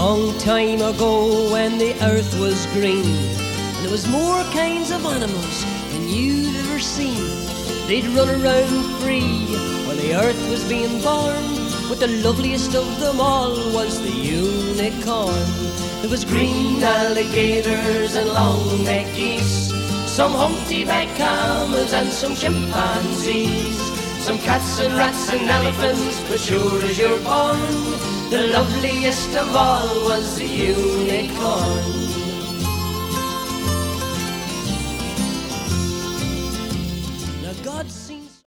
long time ago when the earth was green, and there was more kinds of animals than you'd ever seen. They'd run around free while the earth was being born, but the loveliest of them all was the unicorn. There was green alligators and long-necked geese, some humpty-backed camels and some chimpanzees, some cats and rats and elephants, but sure as you're born, the loveliest of all was the unicorn.